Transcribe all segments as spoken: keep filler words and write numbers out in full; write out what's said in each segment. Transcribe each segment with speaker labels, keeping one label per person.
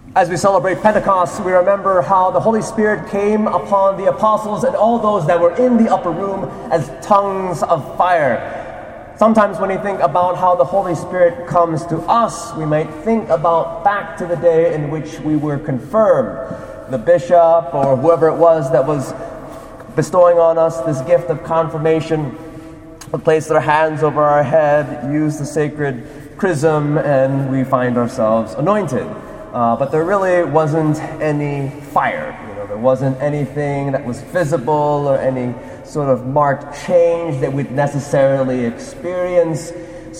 Speaker 1: As we celebrate Pentecost, we remember how the Holy Spirit came upon the apostles and all those that were in the upper room as tongues of fire. Sometimes when we think about how the Holy Spirit comes to us, we might think about back to the day in which we were confirmed. The bishop or whoever it was that was bestowing on us this gift of confirmation would place their hands over our head, use the sacred chrism, and we find ourselves anointed. Uh, but there really wasn't any fire. You know, there wasn't anything that was visible or any sort of marked change that we'd necessarily experience.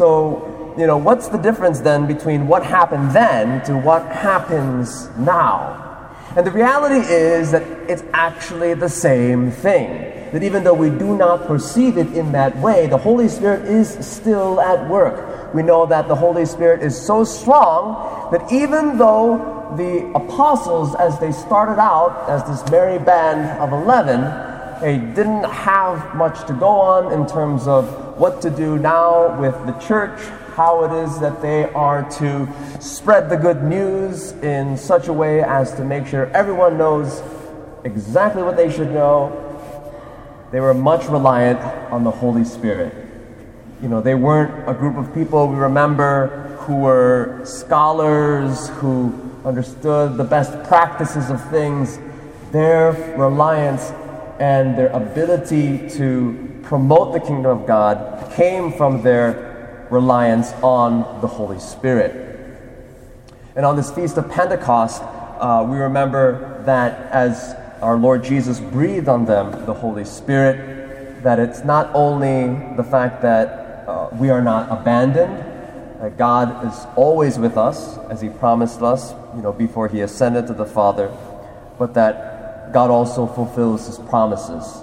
Speaker 1: So, you know, what's the difference then between what happened then to what happens now? And the reality is that it's actually the same thing. That even though we do not perceive it in that way, the Holy Spirit is still at work. We know that the Holy Spirit is so strong that even though the apostles, as they started out as this merry band of eleven, they didn't have much to go on in terms of what to do now with the church, how it is that they are to spread the good news in such a way as to make sure everyone knows exactly what they should know. They were much reliant on the Holy Spirit. You know, they weren't a group of people, we remember, who were scholars, who understood the best practices of things. Their reliance and their ability to promote the kingdom of God came from their reliance on the Holy Spirit. And on this Feast of Pentecost, uh, we remember that as our Lord Jesus breathed on them the Holy Spirit, that it's not only the fact that uh, we are not abandoned, that God is always with us, as He promised us, you know, before He ascended to the Father, but that God also fulfills His promises.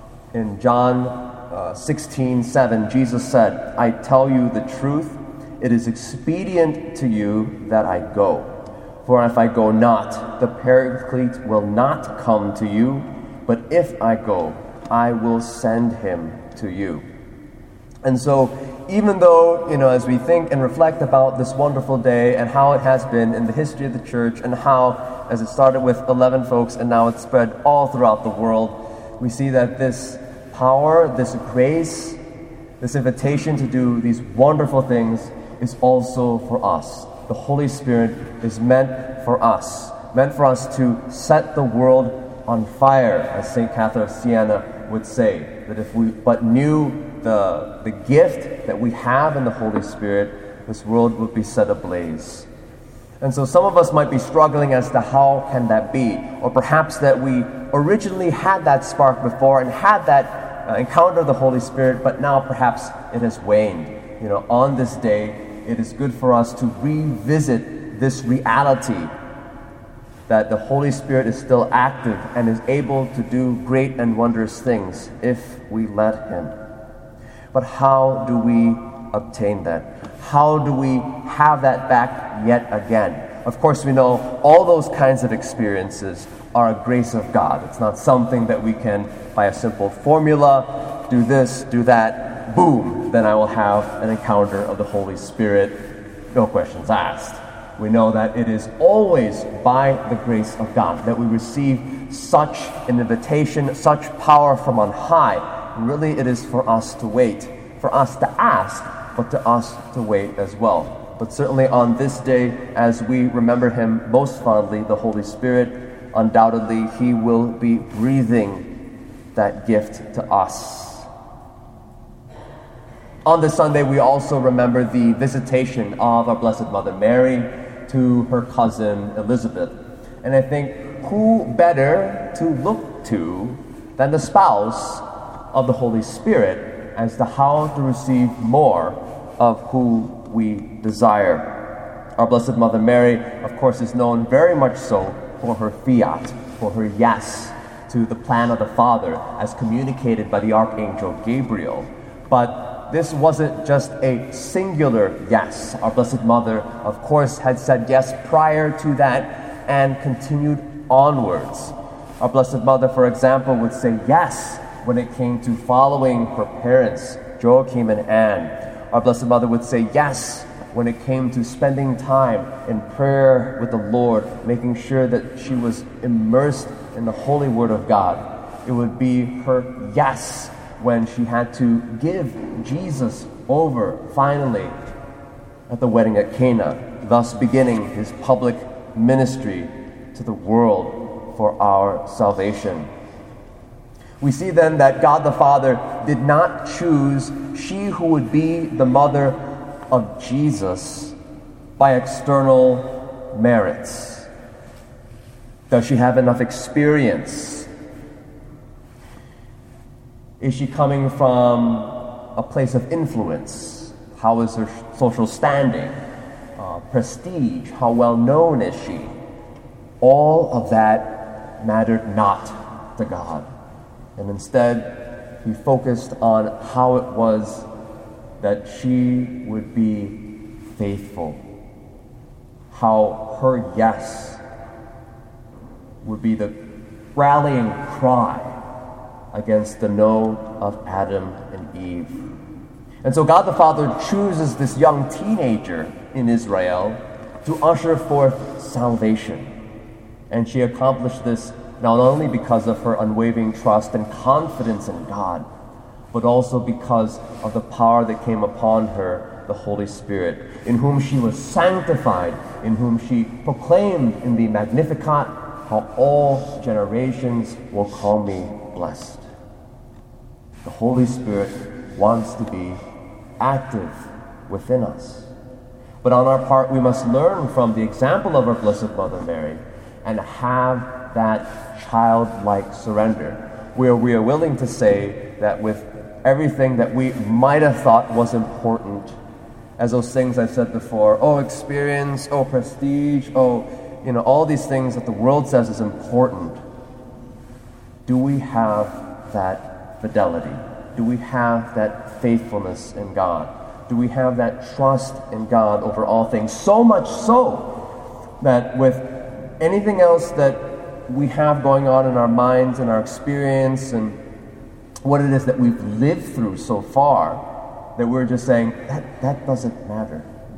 Speaker 1: In John uh, sixteen seven, Jesus said, "I tell you the truth, it is expedient to you that I go. For if I go not, the Paraclete will not come to you, but if I go, I will send him to you." And so, even though, you know, as we think and reflect about this wonderful day and how it has been in the history of the church and how, as it started with eleven folks and now it's spread all throughout the world, we see that this power, this grace, this invitation to do these wonderful things is also for us. The Holy Spirit is meant for us, meant for us to set the world on fire, as Saint Catherine of Siena would say, that if we but knew the, the gift that we have in the Holy Spirit, this world would be set ablaze. And so some of us might be struggling as to how can that be, or perhaps that we originally had that spark before and had that uh, encounter of the Holy Spirit, but now perhaps it has waned. You know, on this day, it is good for us to revisit this reality that the Holy Spirit is still active and is able to do great and wondrous things if we let Him. But how do we obtain that? How do we have that back yet again? Of course, we know all those kinds of experiences are a grace of God. It's not something that we can, by a simple formula, do this, do that, boom, then I will have an encounter of the Holy Spirit, no questions asked. We know that it is always by the grace of God that we receive such an invitation, such power from on high. And really, it is for us to wait, for us to ask, but to us to wait as well. But certainly on this day, as we remember Him most fondly, the Holy Spirit, undoubtedly He will be breathing that gift to us. On this Sunday, we also remember the visitation of our Blessed Mother Mary to her cousin Elizabeth. And I think who better to look to than the spouse of the Holy Spirit as to how to receive more of who we desire. Our Blessed Mother Mary, of course, is known very much so for her fiat, for her yes to the plan of the Father as communicated by the Archangel Gabriel. But this wasn't just a singular yes. Our Blessed Mother, of course, had said yes prior to that and continued onwards. Our Blessed Mother, for example, would say yes when it came to following her parents, Joachim and Anne. Our Blessed Mother would say yes when it came to spending time in prayer with the Lord, making sure that she was immersed in the holy word of God. It would be her yes when she had to give Jesus over finally at the wedding at Cana, thus beginning his public ministry to the world for our salvation. We see then that God the Father did not choose she who would be the mother of Jesus by external merits. Does she have enough experience? Is she coming from a place of influence? How is her social standing? Uh, prestige? How well known is she? All of that mattered not to God. And instead, he focused on how it was that she would be faithful. How her yes would be the rallying cry against the no of Adam and Eve. And so God the Father chooses this young teenager in Israel to usher forth salvation. And she accomplished this not only because of her unwavering trust and confidence in God, but also because of the power that came upon her, the Holy Spirit, in whom she was sanctified, in whom she proclaimed in the Magnificat how all generations will call me blessed. The Holy Spirit wants to be active within us. But on our part, we must learn from the example of our Blessed Mother Mary and have that childlike surrender, where we are willing to say that with everything that we might have thought was important, as those things I've said before, oh, experience, oh, prestige, oh, you know, all these things that the world says is important, do we have that fidelity? Do we have that faithfulness in God? Do we have that trust in God over all things? So much so that with anything else that we have going on in our minds and our experience and what it is that we've lived through so far, that we're just saying, that, that doesn't matter.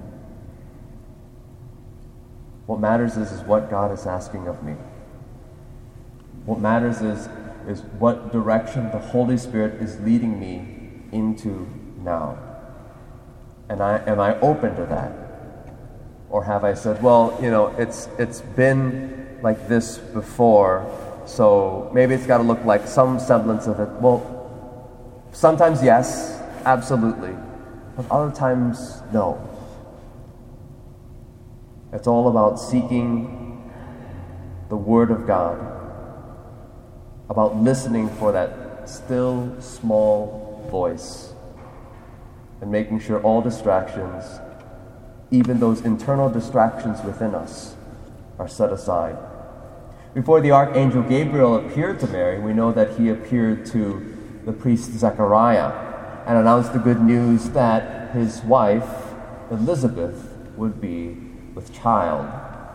Speaker 1: What matters is, is what God is asking of me. What matters is, is what direction the Holy Spirit is leading me into now. And I am I open to that? Or have I said, well, you know, it's it's been like this before, so maybe it's got to look like some semblance of it. Well, sometimes yes, absolutely. But other times, no. It's all about seeking the Word of God, about listening for that still, small voice, and making sure all distractions, even those internal distractions within us, are set aside. Before the Archangel Gabriel appeared to Mary, we know that he appeared to the priest Zechariah and announced the good news that his wife, Elizabeth, would be with child.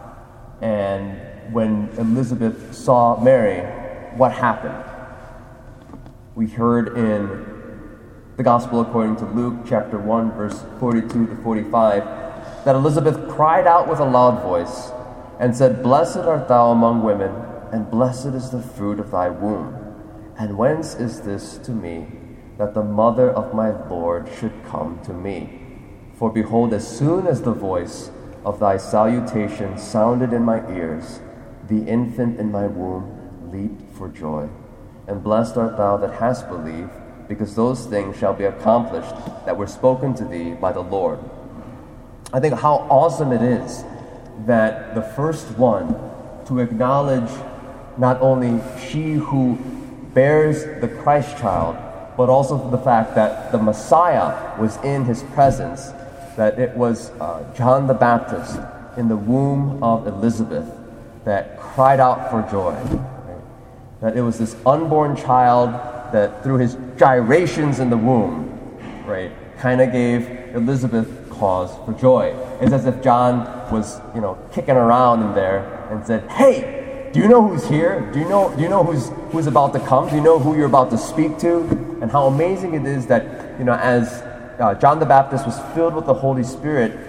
Speaker 1: And when Elizabeth saw Mary, what happened? We heard in the Gospel according to Luke, chapter one, verse forty-two to forty-five, that Elizabeth cried out with a loud voice and said, "Blessed art thou among women, and blessed is the fruit of thy womb. And whence is this to me, that the mother of my Lord should come to me? For behold, as soon as the voice of thy salutation sounded in my ears, the infant in my womb leaped for joy. And blessed art thou that hast believed, because those things shall be accomplished that were spoken to thee by the Lord." I think how awesome it is that the first one to acknowledge not only she who bears the Christ child, but also the fact that the Messiah was in his presence, that it was uh, John the Baptist in the womb of Elizabeth that cried out for joy. Right? That it was this unborn child that through his gyrations in the womb, right, kind of gave Elizabeth cause for joy. It's as if John was, you know, kicking around in there and said, "Hey, do you know who's here? Do you know do you know who's who's about to come? Do you know who you're about to speak to?" And how amazing it is that, you know, as uh, John the Baptist was filled with the Holy Spirit,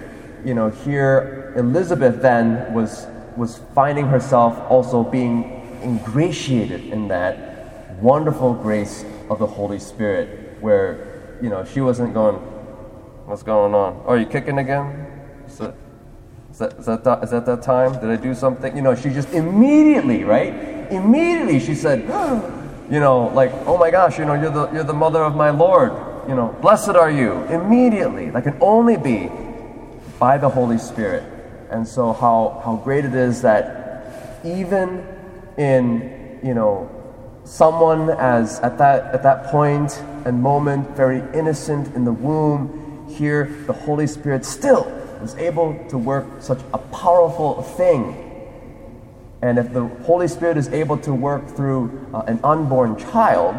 Speaker 1: you know, here Elizabeth then was was finding herself also being ingratiated in that wonderful grace of the Holy Spirit, where, you know, she wasn't going, what's going on? Oh, are you kicking again? Is that, is that, is that, that, is that that time? Did I do something? You know, she just immediately, right? Immediately she said, you know, like, oh my gosh, you know, you're the, you're the mother of my Lord. You know, blessed are you. Immediately. That can only be by the Holy Spirit. And so how, how great it is that even in, you know, someone as at that at that point and moment very innocent in the womb, here the Holy Spirit still was able to work such a powerful thing. And if the Holy Spirit is able to work through uh, an unborn child,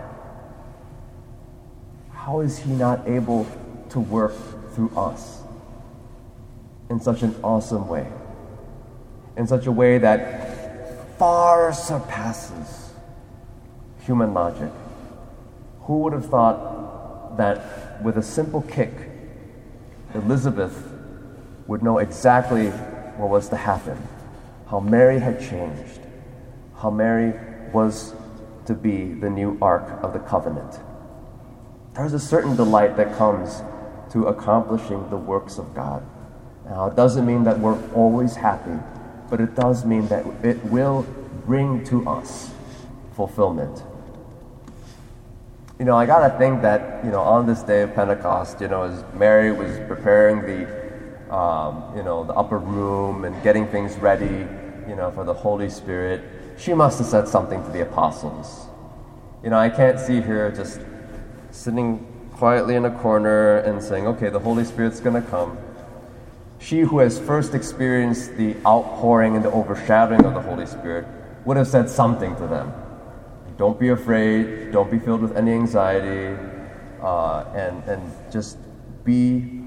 Speaker 1: how is he not able to work through us in such an awesome way? In such a way that far surpasses human logic. Who would have thought that with a simple kick, Elizabeth would know exactly what was to happen, how Mary had changed, how Mary was to be the new Ark of the Covenant. There's a certain delight that comes to accomplishing the works of God. Now, it doesn't mean that we're always happy, but it does mean that it will bring to us fulfillment. You know, I gotta think that, you know, on this day of Pentecost, you know, as Mary was preparing the, um, you know, the upper room and getting things ready, you know, for the Holy Spirit, she must have said something to the apostles. You know, I can't see her just sitting quietly in a corner and saying, okay, the Holy Spirit's gonna come. She who has first experienced the outpouring and the overshadowing of the Holy Spirit would have said something to them. Don't be afraid, don't be filled with any anxiety, uh, and, and just be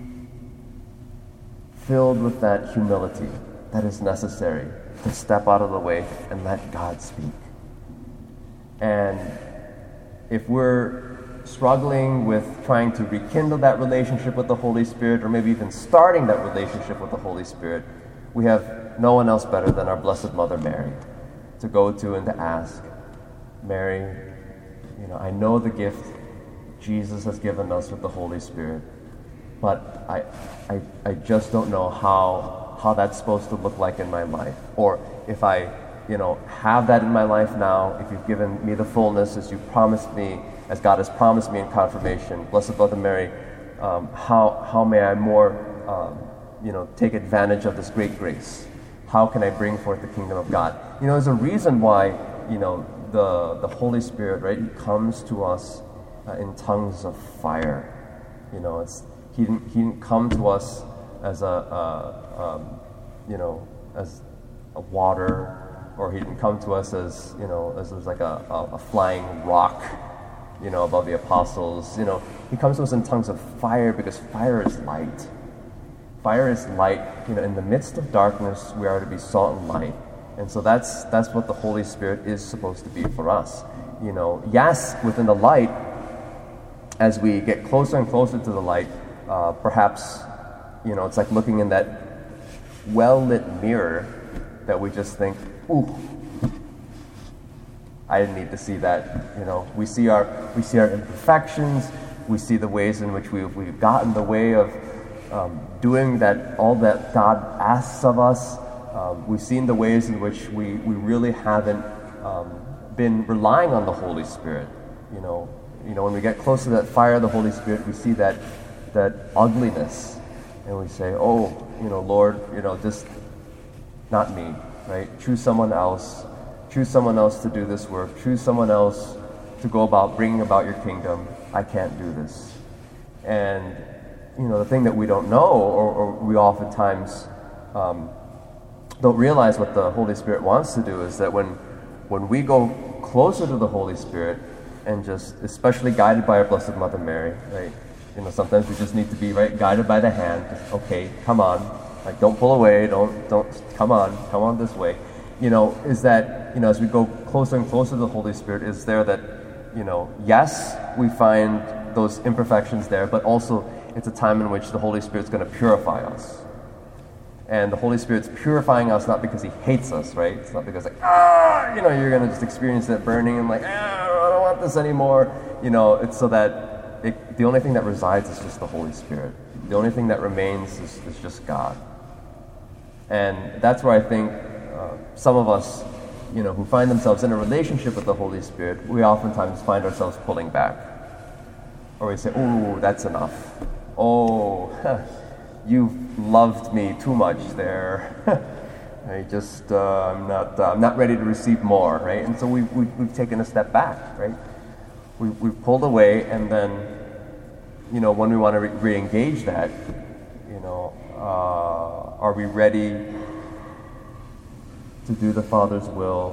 Speaker 1: filled with that humility that is necessary to step out of the way and let God speak. And if we're struggling with trying to rekindle that relationship with the Holy Spirit, or maybe even starting that relationship with the Holy Spirit, we have no one else better than our Blessed Mother Mary to go to and to ask, Mary, you know, I know the gift Jesus has given us with the Holy Spirit, but I, I, I just don't know how, how that's supposed to look like in my life. Or if I, you know, have that in my life now, if you've given me the fullness as you promised me, as God has promised me in confirmation, Blessed Mother Mary, um, how, how may I more, um, you know, take advantage of this great grace? How can I bring forth the kingdom of God? You know, there's a reason why, you know, the, the Holy Spirit, right, he comes to us uh, in tongues of fire. You know, it's, he didn't, he didn't come to us as a, uh, um, you know, as a water, or he didn't come to us as, you know, as, as like a, a, a flying rock, you know, above the apostles. You know, he comes to us in tongues of fire, because fire is light. Fire is light. You know, in the midst of darkness, we are to be salt and light. And so that's that's what the Holy Spirit is supposed to be for us. You know, yes, within the light, as we get closer and closer to the light, uh, perhaps, you know, it's like looking in that well-lit mirror that we just think, ooh, I didn't need to see that. You know, we see our we see our imperfections. We see the ways in which we've we've gotten in the way of um, doing that all that God asks of us. Um, we've seen the ways in which we we really haven't um, been relying on the Holy Spirit. You know, you know, when we get close to that fire of the Holy Spirit, we see that that ugliness, and we say, oh, you know, Lord, you know, just not me, right? Choose someone else. Choose someone else to do this work. Choose someone else to go about bringing about your kingdom. I can't do this. And, you know, the thing that we don't know, or, or we oftentimes um, don't realize what the Holy Spirit wants to do, is that when when we go closer to the Holy Spirit, and just, especially guided by our Blessed Mother Mary, right? You know, sometimes we just need to be, right, guided by the hand. Just, okay, come on. Like, don't pull away. Don't, don't, come on. Come on this way. You know, is that, you know, as we go closer and closer to the Holy Spirit, is there that, you know, yes, we find those imperfections there, but also it's a time in which the Holy Spirit's going to purify us. And the Holy Spirit's purifying us not because he hates us, right? It's not because like, ah, you know, you're going to just experience that burning and like, ah, I don't want this anymore. You know, it's so that it, the only thing that resides is just the Holy Spirit. The only thing that remains is, is just God. And that's where I think uh, some of us, you know, who find themselves in a relationship with the Holy Spirit, we oftentimes find ourselves pulling back. Or we say, oh, that's enough. Oh, you've loved me too much there. I just, uh, I'm not, uh, I'm not ready to receive more, right? And so we've, we've, we've taken a step back, right? We, we've pulled away, and then, you know, when we want to re- re-engage that, you know, uh, are we ready to do the Father's will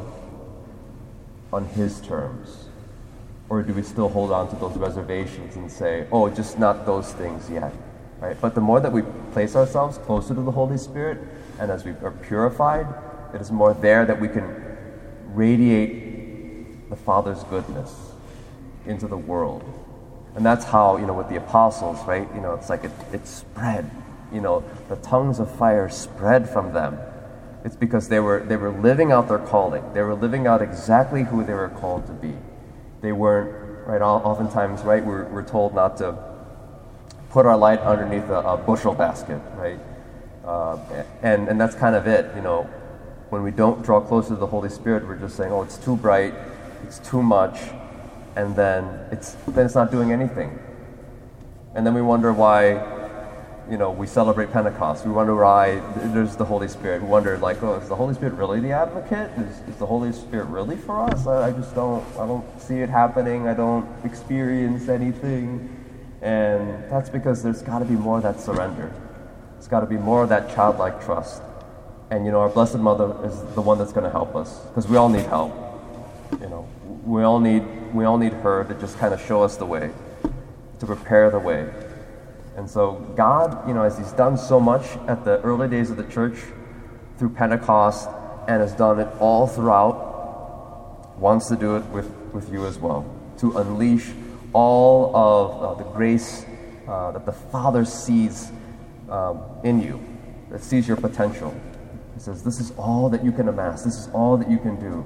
Speaker 1: on His terms? Or do we still hold on to those reservations and say, oh, just not those things yet? Right? But the more that we place ourselves closer to the Holy Spirit, and as we are purified, it is more there that we can radiate the Father's goodness into the world. And that's how, you know, with the apostles, right? You know, it's like it, it spread. You know, the tongues of fire spread from them. It's because they were they were living out their calling. They were living out exactly who they were called to be. They weren't, right? Oftentimes, right? We're we're told not to put our light underneath a, a bushel basket, right? Uh, and and that's kind of it, you know. When we don't draw closer to the Holy Spirit, we're just saying, oh, it's too bright, it's too much, and then it's then it's not doing anything. And then we wonder why, you know, we celebrate Pentecost. We wonder why there's the Holy Spirit. We wonder, like, oh, is the Holy Spirit really the advocate? Is, is the Holy Spirit really for us? I, I just don't, I don't see it happening. I don't experience anything. And that's because there's got to be more of that surrender. There's got to be more of that childlike trust. And, you know, our Blessed Mother is the one that's going to help us, because we all need help. You know, we all need, we all need her to just kind of show us the way, to prepare the way. And so God, you know, as He's done so much at the early days of the church through Pentecost, and has done it all throughout, wants to do it with, with you as well, to unleash all of uh, the grace uh, that the Father sees um, in you, that sees your potential. He says, this is all that you can amass, this is all that you can do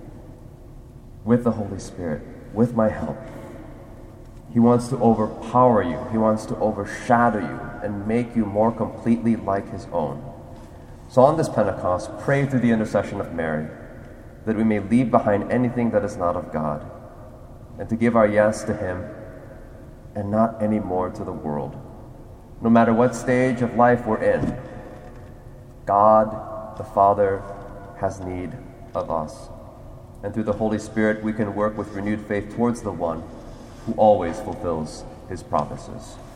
Speaker 1: with the Holy Spirit, with my help. He wants to overpower you. He wants to overshadow you and make you more completely like His own. So on this Pentecost, pray through the intercession of Mary that we may leave behind anything that is not of God, and to give our yes to Him and not any more to the world. No matter what stage of life we're in, God, the Father, has need of us. And through the Holy Spirit, we can work with renewed faith towards the one who always fulfills His promises.